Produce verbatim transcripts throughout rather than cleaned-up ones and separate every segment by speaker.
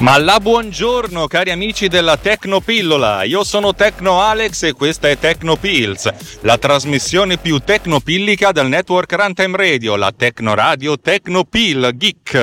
Speaker 1: Ma la buongiorno cari amici della Tecnopillola, io sono Tecno Alex e questa è Tecnopills, la trasmissione più tecnopillica del network Runtime Radio, la Tecno Radio Tecnopill Geek.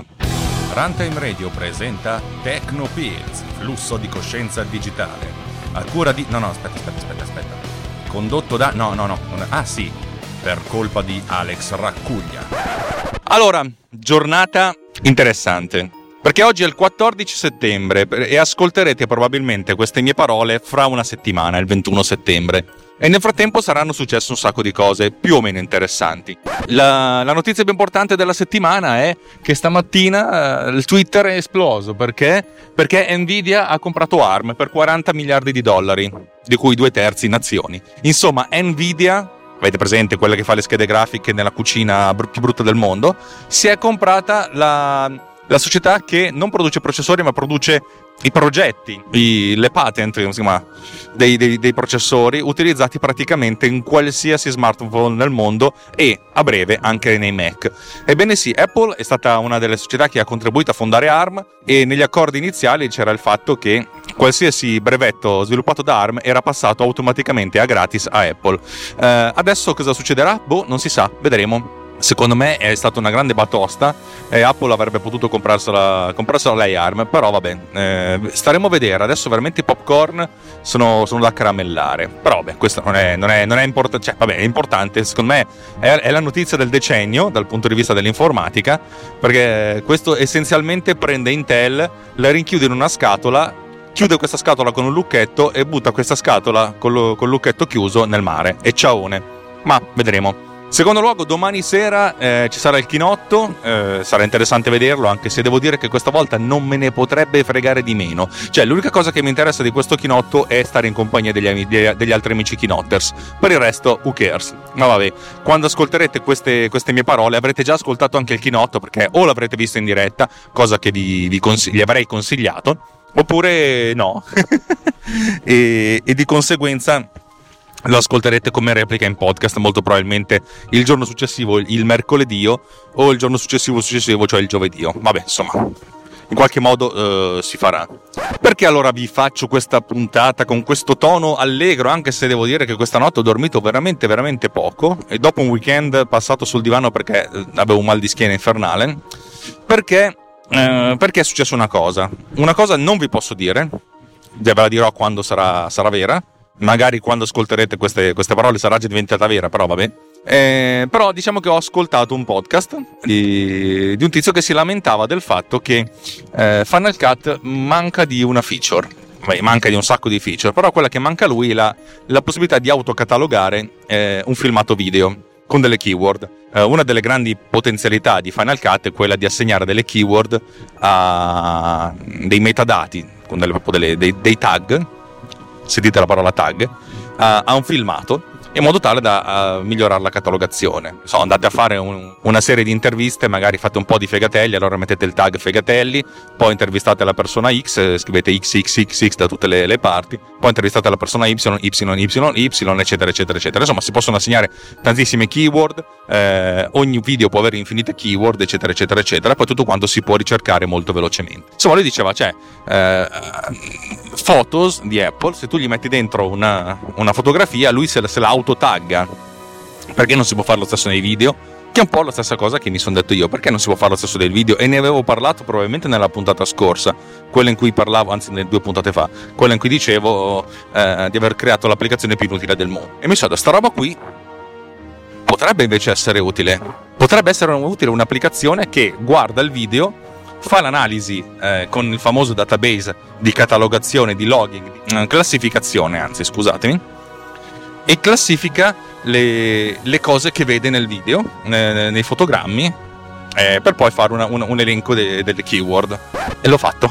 Speaker 1: Runtime Radio presenta Tecnopills, flusso di coscienza digitale, a cura di... no no aspetta aspetta aspetta aspetta, condotto da... no no no, ah sì, per colpa di Alex Raccuglia. Allora, giornata interessante. Perché oggi è il quattordici settembre e ascolterete probabilmente queste mie parole fra una settimana, il ventuno settembre. E nel frattempo saranno successe un sacco di cose più o meno interessanti. La, la notizia più importante della settimana è che stamattina uh, il Twitter è esploso. Perché? Perché Nvidia ha comprato ARM per quaranta miliardi di dollari, di cui due terzi nazioni. Insomma, Nvidia... avete presente quella che fa le schede grafiche nella cucina br- più brutta del mondo? Si è comprata la... la società che non produce processori ma produce i progetti, i, le patent insomma, dei, dei, dei processori utilizzati praticamente in qualsiasi smartphone nel mondo e a breve anche nei Mac. Ebbene sì, Apple è stata una delle società che ha contribuito a fondare ARM e negli accordi iniziali c'era il fatto che qualsiasi brevetto sviluppato da ARM era passato automaticamente a gratis a Apple. Eh, adesso cosa succederà? Boh, non si sa, vedremo. Secondo me è stata una grande batosta e Apple avrebbe potuto comprarsela, comprarsela lei ARM, però vabbè, eh, staremo a vedere. Adesso veramente i popcorn sono, sono da caramellare, però vabbè, questo non è, non è, non è importante, cioè vabbè, è importante, secondo me è, è la notizia del decennio dal punto di vista dell'informatica, perché questo essenzialmente prende Intel, la rinchiude in una scatola, chiude questa scatola con un lucchetto e butta questa scatola col, col lucchetto chiuso nel mare, e ciaone, ma vedremo. Secondo luogo, domani sera eh, ci sarà il chinotto, eh, sarà interessante vederlo, anche se devo dire che questa volta non me ne potrebbe fregare di meno. Cioè, l'unica cosa che mi interessa di questo chinotto è stare in compagnia degli, degli, degli altri amici kinotters. Per il resto, who cares? Ma vabbè, quando ascolterete queste, queste mie parole avrete già ascoltato anche il chinotto, perché o l'avrete visto in diretta, cosa che vi, vi, consig- vi avrei consigliato, oppure no. e, e di conseguenza... lo ascolterete come replica in podcast molto probabilmente il giorno successivo, il mercoledì, o il giorno successivo successivo, cioè il giovedì. Vabbè, insomma, in qualche modo uh, si farà. Perché allora vi faccio questa puntata con questo tono allegro, anche se devo dire che questa notte ho dormito veramente veramente poco e dopo un weekend passato sul divano perché avevo un mal di schiena infernale? Perché, uh, perché è successa una cosa. Una cosa non vi posso dire, ve la dirò quando sarà, sarà vera. Magari quando ascolterete queste, queste parole sarà già diventata vera, però vabbè. Eh, però diciamo che ho ascoltato un podcast di, di un tizio che si lamentava del fatto che eh, Final Cut manca di una feature. Beh, manca di un sacco di feature, però quella che manca a lui è la, la possibilità di autocatalogare eh, un filmato video con delle keyword. Eh, una delle grandi potenzialità di Final Cut è quella di assegnare delle keyword a dei metadati, con delle, proprio delle, dei, dei tag, sentite la parola tag, a, a un filmato, in modo tale da uh, migliorare la catalogazione. So, andate a fare un, una serie di interviste, magari fate un po' di fegatelli, allora mettete il tag fegatelli, poi intervistate la persona X, scrivete X X X X da tutte le, le parti, poi intervistate la persona Y, Y, Y, Y, eccetera, eccetera, eccetera. Insomma, si possono assegnare tantissime keyword, eh, ogni video può avere infinite keyword, eccetera, eccetera, eccetera, poi tutto quanto si può ricercare molto velocemente. Insomma, lui diceva, cioè, eh, Photos di Apple, se tu gli metti dentro una, una fotografia, lui se la, se la autotagga. Perché non si può fare lo stesso nei video? Che è un po' la stessa cosa che mi sono detto io, perché non si può fare lo stesso del video? E ne avevo parlato probabilmente nella puntata scorsa, quella in cui parlavo, anzi nelle due puntate fa, quella in cui dicevo eh, di aver creato l'applicazione più inutile del mondo. E mi sono detto, sta roba qui potrebbe invece essere utile. Potrebbe essere utile un'applicazione che guarda il video, fa l'analisi eh, con il famoso database di catalogazione, di logging, di eh, classificazione, anzi scusatemi, e classifica le, le cose che vede nel video, eh, nei fotogrammi, eh, per poi fare una, una, un elenco de, delle keyword. E l'ho fatto.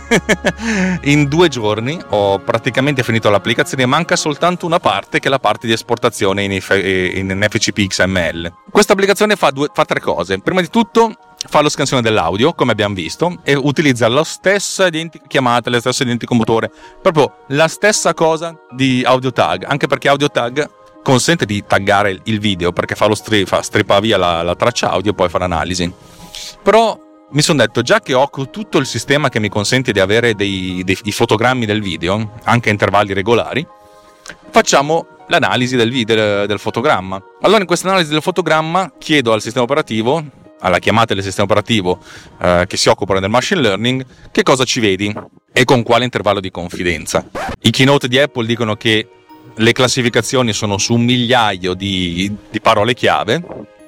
Speaker 1: In due giorni ho praticamente finito l'applicazione, manca soltanto una parte, che è la parte di esportazione in, F, in F C P X M L. Questa applicazione fa, due, fa tre cose. Prima di tutto fa la scansione dell'audio, come abbiamo visto, e utilizza la stessa identica chiamata, la stessa identico motore, proprio la stessa cosa di audio tag, anche perché audio tag consente di taggare il video, perché fa lo strip, fa strippa via la, la traccia audio e poi fa l'analisi. Però mi sono detto, già che ho tutto il sistema che mi consente di avere dei, dei i fotogrammi del video, anche a intervalli regolari, facciamo l'analisi del, video, del fotogramma. Allora in questa analisi del fotogramma chiedo al sistema operativo, alla chiamata del sistema operativo eh, che si occupano del machine learning, che cosa ci vedi e con quale intervallo di confidenza. I keynote di Apple dicono che le classificazioni sono su un migliaio di, di parole chiave.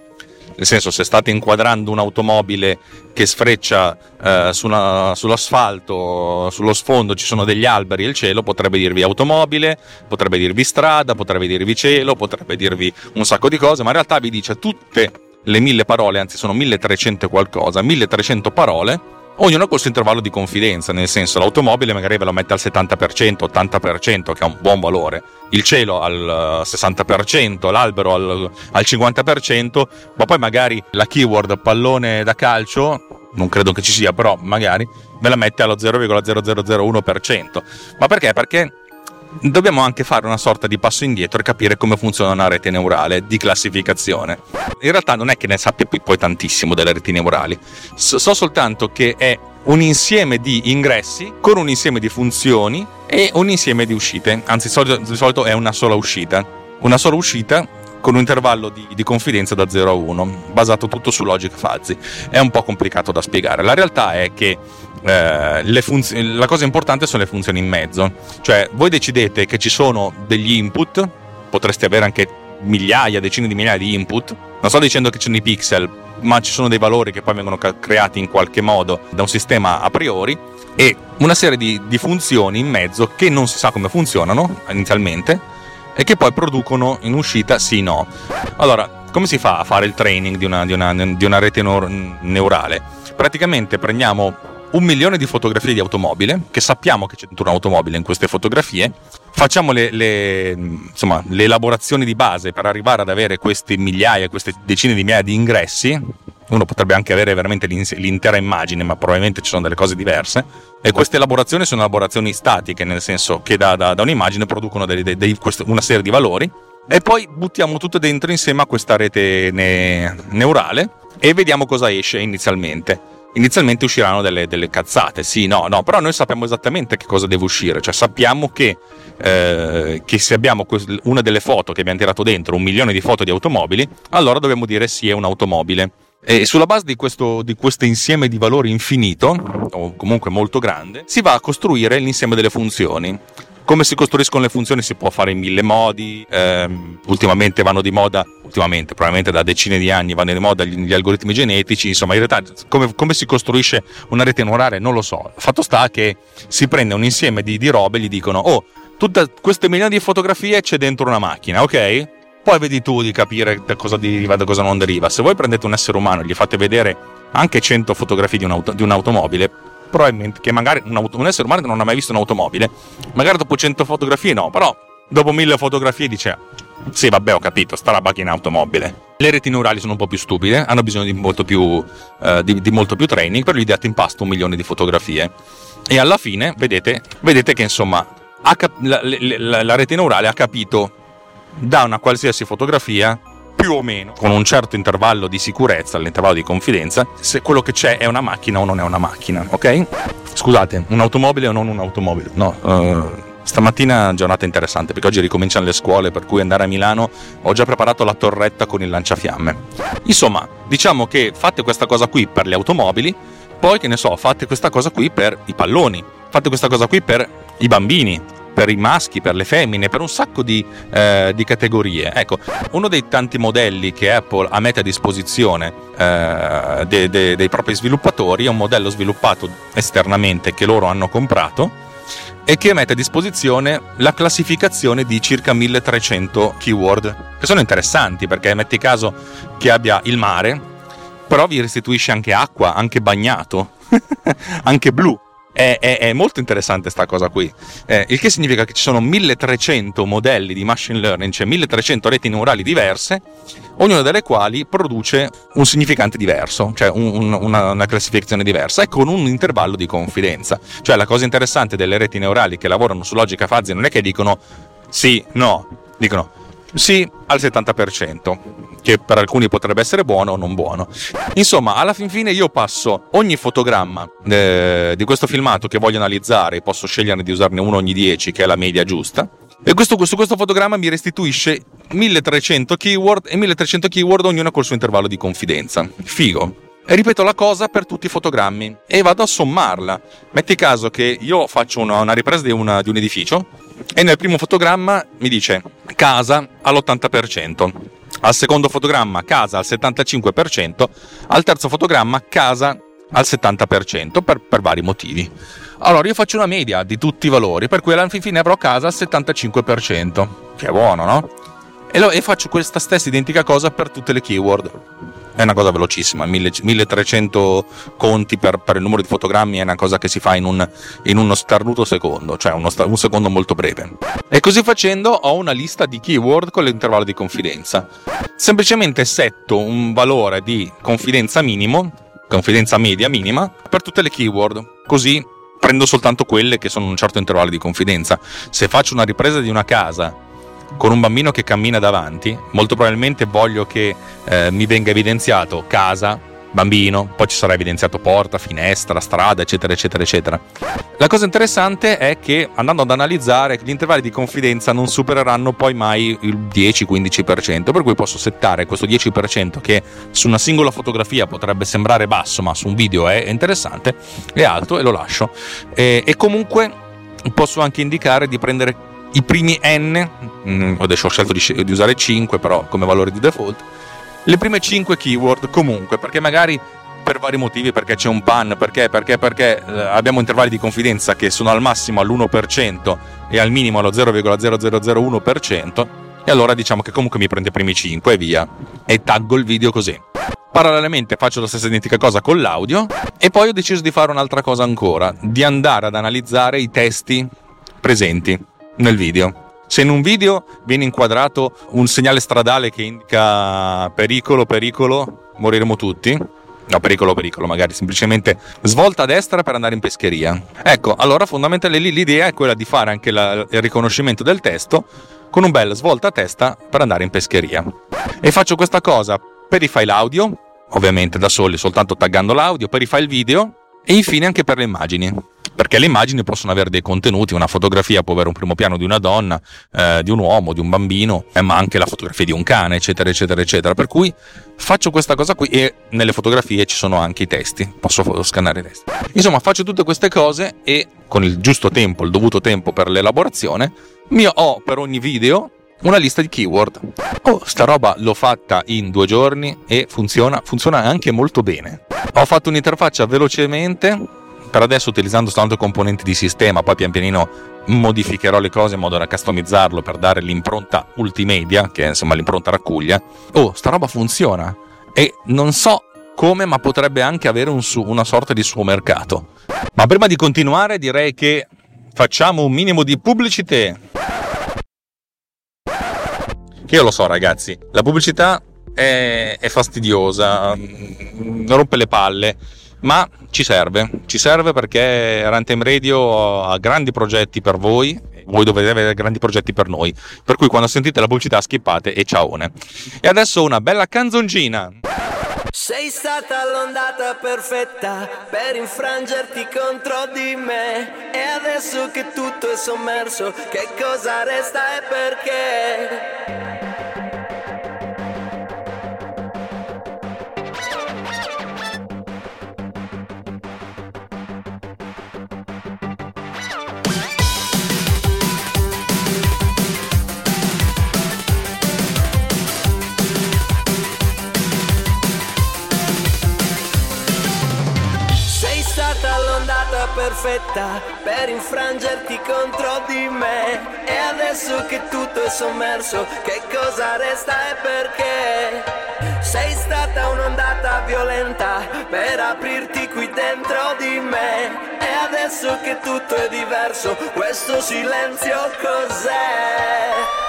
Speaker 1: Nel senso, se state inquadrando un'automobile che sfreccia eh, su una, sull'asfalto, sullo sfondo ci sono degli alberi e il cielo, potrebbe dirvi automobile, potrebbe dirvi strada, potrebbe dirvi cielo, potrebbe dirvi un sacco di cose, ma in realtà vi dice tutte le mille parole, anzi sono milletrecento qualcosa, milletrecento parole, ognuno col suo intervallo di confidenza. Nel senso, l'automobile magari ve lo mette al settanta per cento, ottanta per cento, che è un buon valore, il cielo al sessanta per cento, l'albero al, al cinquanta per cento, ma poi magari la keyword pallone da calcio, non credo che ci sia, però magari ve la mette allo zero virgola zero zero zero uno per cento. Ma perché? Perché dobbiamo anche fare una sorta di passo indietro e capire come funziona una rete neurale di classificazione. In realtà non è che ne sappia poi tantissimo delle reti neurali, so, so soltanto che è un insieme di ingressi con un insieme di funzioni e un insieme di uscite, anzi di solito è una sola uscita, una sola uscita con un intervallo di, di confidenza da zero a uno, basato tutto su logic fuzzy. È un po' complicato da spiegare. La realtà è che eh, le funzioni, la cosa importante sono le funzioni in mezzo, cioè voi decidete che ci sono degli input, potreste avere anche migliaia, decine di migliaia di input, non sto dicendo che ci sono i pixel, ma ci sono dei valori che poi vengono creati in qualche modo da un sistema a priori, e una serie di, di funzioni in mezzo che non si sa come funzionano inizialmente e che poi producono in uscita sì no. Allora, come si fa a fare il training di una, di una, di una rete neurale? Praticamente prendiamo un milione di fotografie di automobile, che sappiamo che c'è dentro un'automobile in queste fotografie, facciamo le, le, insomma, le elaborazioni di base per arrivare ad avere queste migliaia, queste decine di migliaia di ingressi. Uno potrebbe anche avere veramente l'intera immagine, ma probabilmente ci sono delle cose diverse, e queste elaborazioni sono elaborazioni statiche, nel senso che da, da, da un'immagine producono dei, dei, dei, una serie di valori, e poi buttiamo tutto dentro insieme a questa rete ne, neurale e vediamo cosa esce inizialmente. Inizialmente usciranno delle, delle cazzate, sì, no, no, però noi sappiamo esattamente che cosa deve uscire, cioè sappiamo che, eh, che se abbiamo una delle foto che abbiamo tirato dentro, un milione di foto di automobili, allora dobbiamo dire sì, è un'automobile. E sulla base di questo, di questo insieme di valori infinito, o comunque molto grande, si va a costruire l'insieme delle funzioni. Come si costruiscono le funzioni si può fare in mille modi, ehm, ultimamente vanno di moda, ultimamente probabilmente da decine di anni vanno di moda gli, gli algoritmi genetici, insomma in realtà come, come si costruisce una rete neurale non lo so. Fatto sta che si prende un insieme di, di robe e gli dicono oh, tutte queste milioni di fotografie c'è dentro una macchina, ok? Poi vedi tu di capire da cosa deriva, da cosa non deriva. Se voi prendete un essere umano e gli fate vedere anche cento fotografie di, un'auto, di un'automobile, probabilmente che magari un, auto, un essere umano che non ha mai visto un'automobile, magari dopo cento fotografie no, però dopo mille fotografie dice sì vabbè ho capito, sta roba che è in automobile. Le reti neurali sono un po' più stupide, hanno bisogno di molto più, eh, di, di molto più training, però gli date in pasto un milione di fotografie e alla fine vedete, vedete che insomma ha cap- la, la, la rete neurale ha capito da una qualsiasi fotografia più o meno, con un certo intervallo di sicurezza, l'intervallo di confidenza, se quello che c'è è una macchina o non è una macchina, ok? Scusate, un'automobile o non un'automobile? No, uh, stamattina giornata interessante perché oggi ricominciano le scuole, per cui andare a Milano ho già preparato la torretta con il lanciafiamme. Insomma, diciamo che fate questa cosa qui per le automobili, poi che ne so, fate questa cosa qui per i palloni, fate questa cosa qui per i bambini, per i maschi, per le femmine, per un sacco di, eh, di categorie. Ecco, uno dei tanti modelli che Apple ha mette a disposizione eh, de, de, dei propri sviluppatori è un modello sviluppato esternamente che loro hanno comprato e che mette a disposizione la classificazione di circa milletrecento keyword, che sono interessanti perché metti caso che abbia il mare, però vi restituisce anche acqua, anche bagnato, anche blu. È, è, è molto interessante sta cosa qui, eh, il che significa che ci sono milletrecento modelli di machine learning, cioè milletrecento reti neurali diverse, ognuna delle quali produce un significante diverso, cioè un, un, una, una classificazione diversa e con un intervallo di confidenza. Cioè la cosa interessante delle reti neurali che lavorano su logica fuzzy non è che dicono sì, no, dicono Sì, al settanta per cento, che per alcuni potrebbe essere buono o non buono. Insomma, alla fin fine io passo ogni fotogramma eh, di questo filmato che voglio analizzare, posso scegliere di usarne uno ogni dieci, che è la media giusta, e questo, su questo fotogramma mi restituisce milletrecento keyword, e milletrecento keyword ognuno col suo intervallo di confidenza. Figo. E ripeto la cosa per tutti i fotogrammi e vado a sommarla. Metti caso che io faccio una, una ripresa di, una, di un edificio e nel primo fotogramma mi dice casa all'ottanta per cento, al secondo fotogramma casa al settantacinque per cento, al terzo fotogramma casa al settanta per cento per, per vari motivi. Allora io faccio una media di tutti i valori, per cui alla fine avrò casa al settantacinque per cento, che è buono, no? E, lo, e faccio questa stessa identica cosa per tutte le keyword. È una cosa velocissima, milletrecento conti per, per il numero di fotogrammi è una cosa che si fa in, un, in uno starnuto secondo, cioè uno, un secondo molto breve. E così facendo ho una lista di keyword con l'intervallo di confidenza. Semplicemente setto un valore di confidenza minimo, confidenza media minima, per tutte le keyword, così prendo soltanto quelle che sono un certo intervallo di confidenza. Se faccio una ripresa di una casa con un bambino che cammina davanti, molto probabilmente voglio che eh, mi venga evidenziato casa, bambino, poi ci sarà evidenziato porta, finestra, strada, eccetera, eccetera, eccetera. La cosa interessante è che andando ad analizzare gli intervalli di confidenza non supereranno poi mai il dieci quindici per cento, per cui posso settare questo dieci per cento che su una singola fotografia potrebbe sembrare basso, ma su un video è interessante, è alto, e lo lascio. E, e comunque posso anche indicare di prendere i primi n, adesso ho scelto di, di usare cinque però come valore di default, le prime cinque keyword comunque, perché magari per vari motivi, perché c'è un pan, perché perché perché eh, abbiamo intervalli di confidenza che sono al massimo all'uno per cento e al minimo allo zero virgola zero zero zero uno per cento, e allora diciamo che comunque mi prende i primi cinque e via, e taggo il video così. Parallelamente faccio la stessa identica cosa con l'audio, e poi ho deciso di fare un'altra cosa ancora, di andare ad analizzare i testi presenti nel video. Se in un video viene inquadrato un segnale stradale che indica pericolo, pericolo, moriremo tutti, no, pericolo, pericolo, magari semplicemente svolta a destra per andare in pescheria, ecco, allora fondamentalmente l'idea è quella di fare anche la, il riconoscimento del testo con un bel svolta a testa per andare in pescheria. E faccio questa cosa per i file audio, ovviamente da soli, soltanto taggando l'audio, per i file video, e infine anche per le immagini, perché le immagini possono avere dei contenuti. Una fotografia può avere un primo piano di una donna, eh, di un uomo, di un bambino, eh, ma anche la fotografia di un cane, eccetera, eccetera, eccetera. Per cui faccio questa cosa qui, e nelle fotografie ci sono anche i testi, posso scannare i testi. Insomma, faccio tutte queste cose e con il giusto tempo, il dovuto tempo per l'elaborazione, mi ho per ogni video una lista di keyword. Oh, sta roba l'ho fatta in due giorni e funziona, funziona anche molto bene. Ho fatto un'interfaccia velocemente, per adesso utilizzando soltanto componenti di sistema, poi pian pianino modificherò le cose in modo da customizzarlo per dare l'impronta multimedia, che è insomma l'impronta raccuglia. Oh, sta roba funziona, e non so come, ma potrebbe anche avere un su, una sorta di suo mercato. Ma prima di continuare direi che facciamo un minimo di pubblicità. Che io lo so, ragazzi, la pubblicità è, è fastidiosa, rompe le palle, ma ci serve, ci serve perché Runtime Radio ha grandi progetti per voi, voi dovete avere grandi progetti per noi, per cui quando sentite la pubblicità skippate e ciaone. E adesso una bella canzoncina.
Speaker 2: Sei stata l'ondata perfetta per infrangerti contro di me, e adesso che tutto è sommerso, che cosa resta e perché? Perfetta per infrangerti contro di me, e adesso che tutto è sommerso, che cosa resta e perché? Sei stata un'ondata violenta per aprirti qui dentro di me, e adesso che tutto è diverso, questo silenzio cos'è?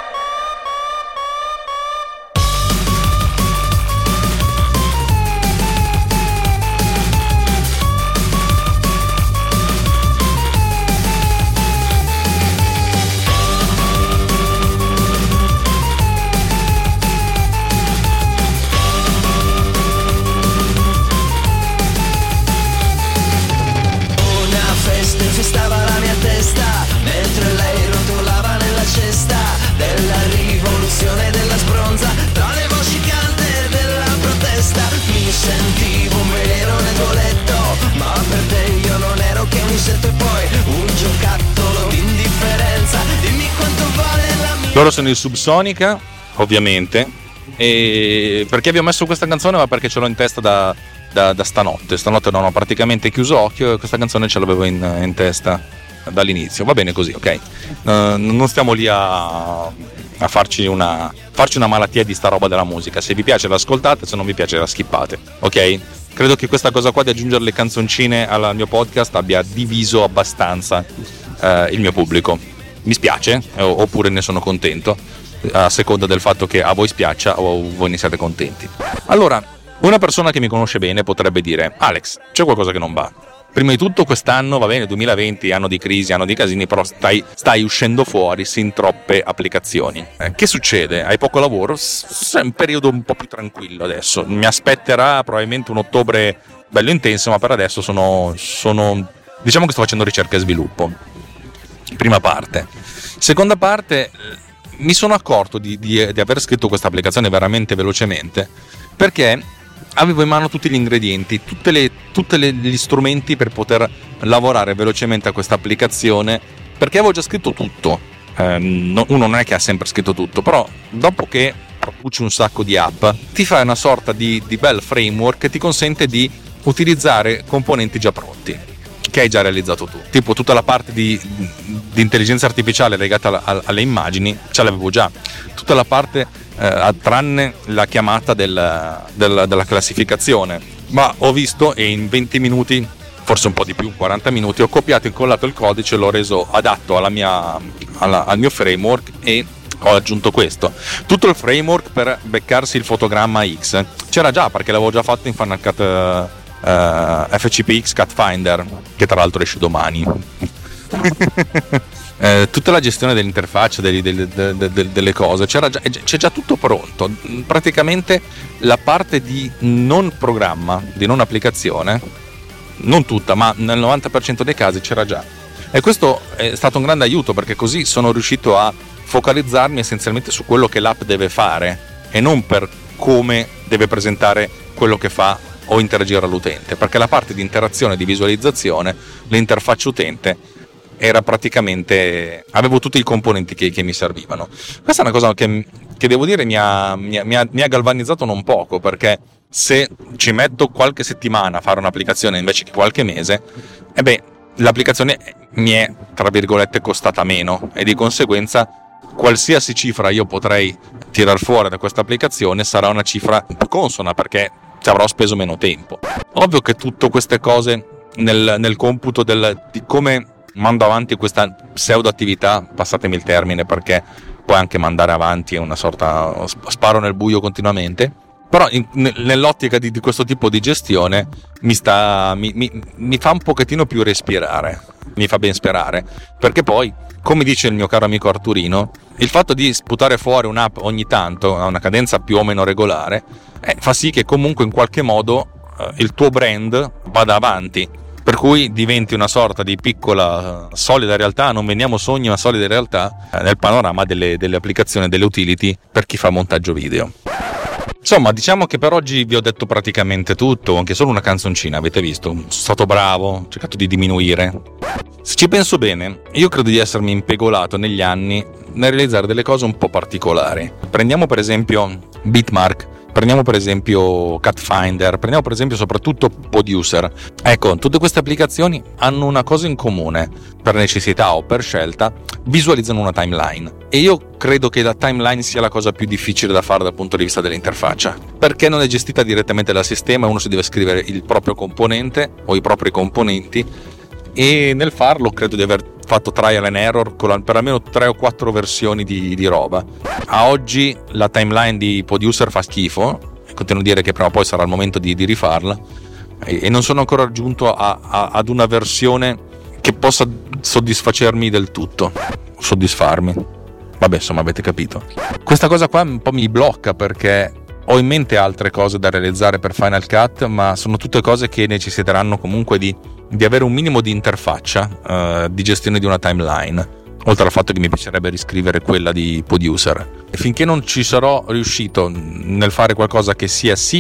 Speaker 1: Loro sono i Subsonica, ovviamente. E perché vi ho messo questa canzone? Ma perché ce l'ho in testa da, da, da stanotte. Stanotte non ho praticamente chiuso occhio e questa canzone ce l'avevo in, in testa dall'inizio. Va bene così, ok? Uh, non stiamo lì a, a farci una, farci una malattia di sta roba della musica. Se vi piace l'ascoltate, se non vi piace la skippate, ok? Credo che questa cosa qua di aggiungere le canzoncine al mio podcast abbia diviso abbastanza uh, il mio pubblico. Mi spiace, oppure ne sono contento, a seconda del fatto che a voi spiaccia o voi ne siate contenti. Allora, una persona che mi conosce bene potrebbe dire: Alex, c'è qualcosa che non va. Prima di tutto quest'anno, va bene, duemilaventi, anno di crisi, anno di casini, però stai, stai uscendo fuori sin troppe applicazioni. Eh, che succede? Hai poco lavoro? S- è un periodo un po' più tranquillo adesso. Mi aspetterà probabilmente un ottobre bello intenso, ma per adesso sono, sono diciamo che sto facendo ricerca e sviluppo. Prima parte. Seconda parte, mi sono accorto di, di, di aver scritto questa applicazione veramente velocemente perché avevo in mano tutti gli ingredienti, tutte le, tutte le, gli strumenti per poter lavorare velocemente a questa applicazione, perché avevo già scritto tutto. Eh, no, uno non è che ha sempre scritto tutto, però dopo che produci un sacco di app ti fai una sorta di, di bel framework che ti consente di utilizzare componenti già pronti che hai già realizzato tu, tipo tutta la parte di, di intelligenza artificiale legata alla, a, alle immagini ce l'avevo già, tutta la parte eh, tranne la chiamata del, del, della classificazione, ma ho visto e in venti minuti, forse un po' di più, quaranta minuti, ho copiato e incollato il codice, l'ho reso adatto alla mia, alla, al mio framework e ho aggiunto questo. Tutto il framework per beccarsi il fotogramma X c'era già, perché l'avevo già fatto in Final Cut uh, Uh, F C P X Cut Finder, che tra l'altro esce domani. uh, tutta la gestione dell'interfaccia delle, delle, delle, delle cose c'era già, c'è già tutto pronto. Praticamente la parte di non programma, di non applicazione, non tutta, ma nel novanta per cento dei casi c'era già, e questo è stato un grande aiuto, perché così sono riuscito a focalizzarmi essenzialmente su quello che l'app deve fare e non per come deve presentare quello che fa o interagire all'utente, perché la parte di interazione e di visualizzazione, l'interfaccia utente era praticamente, avevo tutti i componenti che, che mi servivano. Questa è una cosa che, che devo dire mi ha, mi, ha, mi, ha, mi ha galvanizzato non poco, perché se ci metto qualche settimana a fare un'applicazione invece che qualche mese, e beh, l'applicazione mi è tra virgolette costata meno, e di conseguenza qualsiasi cifra io potrei tirar fuori da questa applicazione sarà una cifra più consona, perché ci avrò speso meno tempo. Ovvio che tutte queste cose nel, nel computo del, di come mando avanti questa pseudo attività, passatemi il termine, perché poi anche mandare avanti è una sorta sparo nel buio continuamente, però in, nell'ottica di, di questo tipo di gestione mi sta mi, mi, mi fa un pochettino più respirare, mi fa ben sperare, perché poi, come dice il mio caro amico Arturino, il fatto di sputare fuori un'app ogni tanto a una cadenza più o meno regolare eh, fa sì che comunque in qualche modo eh, il tuo brand vada avanti, per cui diventi una sorta di piccola solida realtà, non veniamo sogni ma solida realtà eh, nel panorama delle, delle applicazioni, delle utility per chi fa montaggio video. Insomma, diciamo che per oggi vi ho detto praticamente tutto, anche solo una canzoncina, avete visto? Sono stato bravo, ho cercato di diminuire. Se ci penso bene, io credo di essermi impegolato negli anni nel realizzare delle cose un po' particolari. Prendiamo per esempio Bitmark, prendiamo per esempio Cut Finder, prendiamo per esempio soprattutto Poduser. Ecco, tutte queste applicazioni hanno una cosa in comune, per necessità o per scelta, visualizzano una timeline. E io credo che la timeline sia la cosa più difficile da fare dal punto di vista dell'interfaccia, perché non è gestita direttamente dal sistema, uno si deve scrivere il proprio componente o i propri componenti, e nel farlo credo di aver fatto trial and error con la, per almeno tre o quattro versioni di, di roba. A oggi la timeline di Poduser fa schifo, e continuo a dire che prima o poi sarà il momento di, di rifarla, e, e non sono ancora giunto a, a, ad una versione che possa soddisfacermi del tutto, soddisfarmi. Vabbè, insomma, avete capito. Questa cosa qua un po' mi blocca, perché ho in mente altre cose da realizzare per Final Cut, ma sono tutte cose che necessiteranno comunque di, di avere un minimo di interfaccia uh, di gestione di una timeline, oltre al fatto che mi piacerebbe riscrivere quella di Poduser. E finché non ci sarò riuscito nel fare qualcosa che sia sì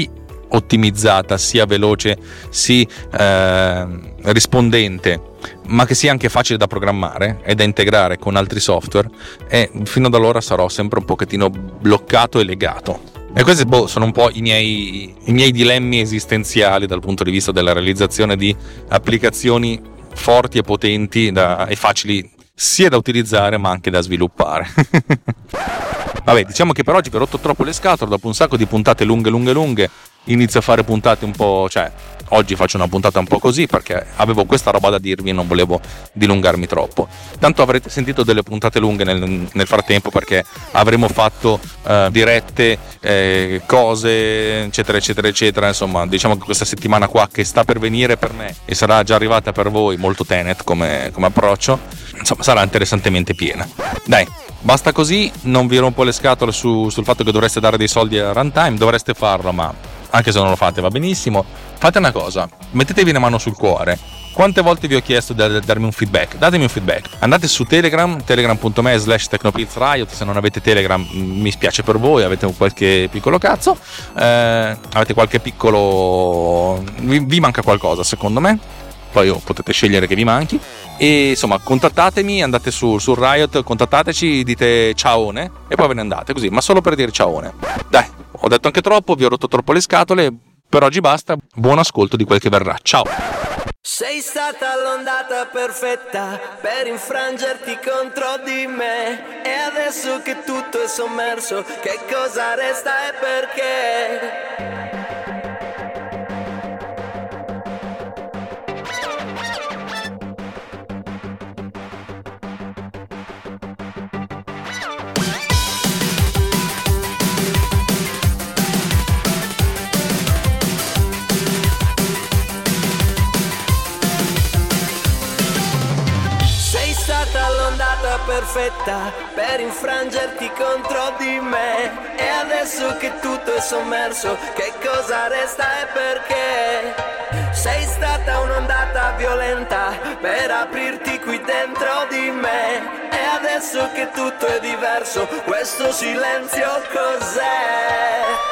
Speaker 1: ottimizzata, sia veloce, sia eh, rispondente, ma che sia anche facile da programmare e da integrare con altri software, e fino ad allora sarò sempre un pochettino bloccato e legato. E questi boh, sono un po' i miei, i miei dilemmi esistenziali dal punto di vista della realizzazione di applicazioni forti e potenti da, e facili sia da utilizzare ma anche da sviluppare. Vabbè, diciamo che per oggi vi ho rotto troppo le scatole, dopo un sacco di puntate lunghe lunghe lunghe inizio a fare puntate un po', cioè oggi faccio una puntata un po' così perché avevo questa roba da dirvi e non volevo dilungarmi troppo. Tanto avrete sentito delle puntate lunghe nel, nel frattempo, perché avremo fatto uh, dirette, eh, cose eccetera eccetera eccetera. Insomma, diciamo che questa settimana qua che sta per venire per me e sarà già arrivata per voi, molto Tenet come, come approccio, insomma sarà interessantemente piena. Dai, basta così, non vi rompo le scatole su, sul fatto che dovreste dare dei soldi a Runtime, dovreste farlo, ma anche se non lo fate va benissimo. Fate una cosa, mettetevi una mano sul cuore. Quante volte vi ho chiesto di darmi un feedback? Datemi un feedback. Andate su Telegram, telegram punto me slash technopillsriot. Se non avete Telegram mi spiace per voi, avete qualche piccolo cazzo, eh, avete qualche piccolo, vi, vi manca qualcosa secondo me, poi oh, potete scegliere che vi manchi. E insomma, contattatemi, andate su, su Riot, contattateci, dite ciaone e poi ve ne andate così, ma solo per dire ciaone. Dai, ho detto anche troppo, vi ho rotto troppo le scatole, per oggi basta, buon ascolto di quel che verrà, ciao!
Speaker 2: Sei stata l'ondata perfetta per infrangerti contro di me, e adesso che tutto è sommerso, che cosa resta e perché? Perfetta per infrangerti contro di me, e adesso che tutto è sommerso, che cosa resta e perché? Sei stata un'ondata violenta per aprirti qui dentro di me, e adesso che tutto è diverso, questo silenzio cos'è?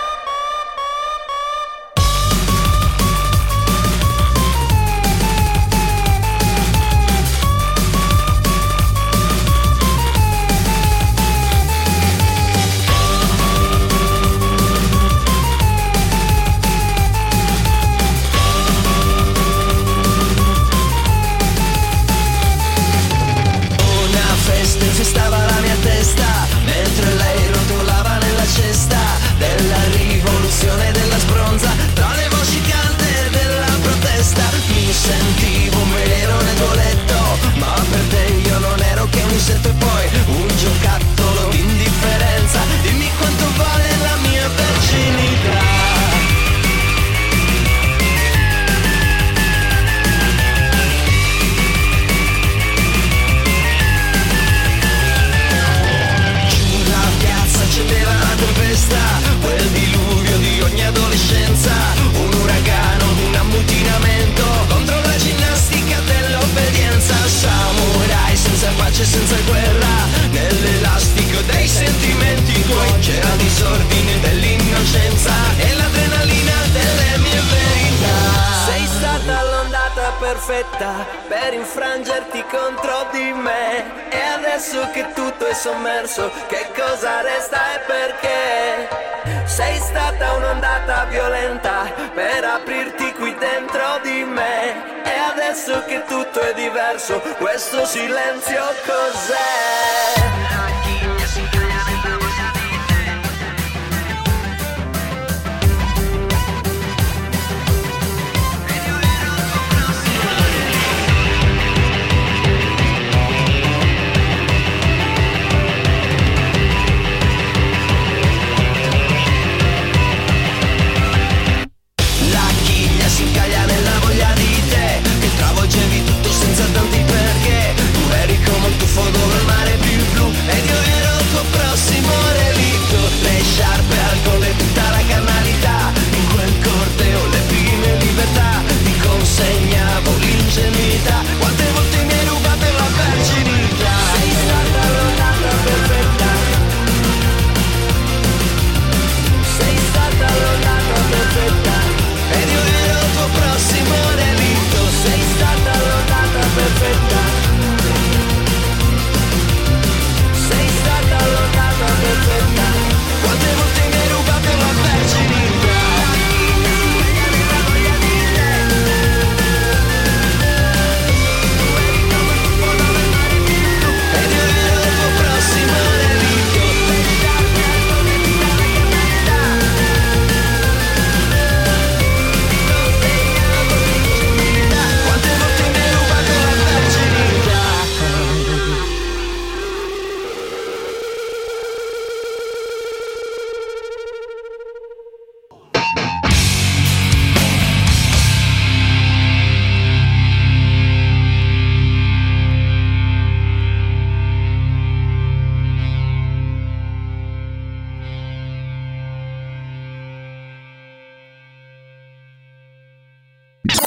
Speaker 2: Infestava la mia testa mentre lei rotolava nella cesta della rivoluzione della sbronza, tra le voci calde della protesta. Mi sentivo un veleno nel tuo letto, ma per te io non ero che un insetto e poi un giocattolo di indifferenza. Dimmi quanto vale la mia virginità. Accendeva la tempesta, quel diluvio di ogni adolescenza, un uragano, un ammutinamento contro la ginnastica dell'obbedienza. Samurai senza pace, senza guerra, nell'elastico dei sentimenti tuoi c'era disordine dell'innocenza e l'adrenalina delle mie verità. Sei stata l'ondata perfetta per infrangerti contro di me, e adesso che tutto è sommerso, che cosa resta e perché? Sei stata un'ondata violenta per aprirti qui dentro di me, e adesso che tutto è diverso, questo silenzio cos'è? Travolgevi tutto senza tanti perché, tu eri come un tuffo dove il mare è più blu ed io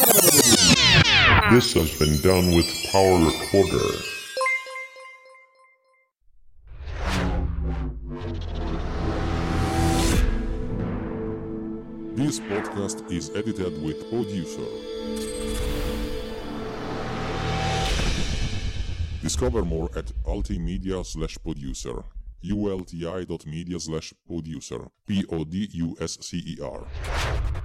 Speaker 3: This has been done with Power Recorder.
Speaker 4: This podcast is edited with Producer. Discover more at ultimedia slash producer. ulti dot media slash producer. P O D U S C E R.